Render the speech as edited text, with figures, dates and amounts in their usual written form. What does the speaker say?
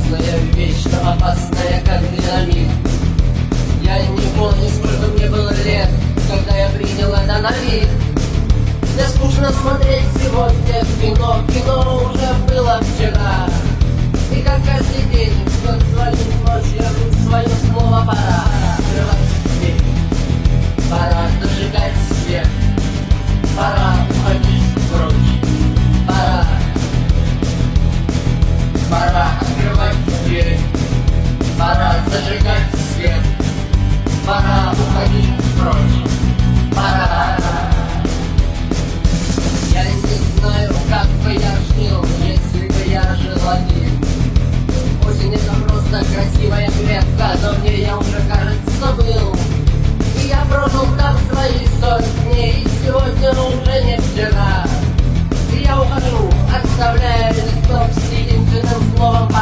страшная вещь, но опасная, как динамит. Я не помню, сколько мне было лет, когда я принял это на вид. Мне скучно смотреть сегодня кино, кино уже было вчера. И как каждый день, как звонит ночью, свое слово пора. Открывать дверь, пора зажигать свет, пора уходить прочь, пора открывать дверь, пора зажигать свет, пора уходить прочь, пора. Я не знаю, как бы я жил, если бы я жил один. Осень — это просто красивая клетка, но мне я уже, кажется, был. И я прожил там свои 40 дней, и сегодня уже не вчера. И я ухожу, оставляя листок с единственным словом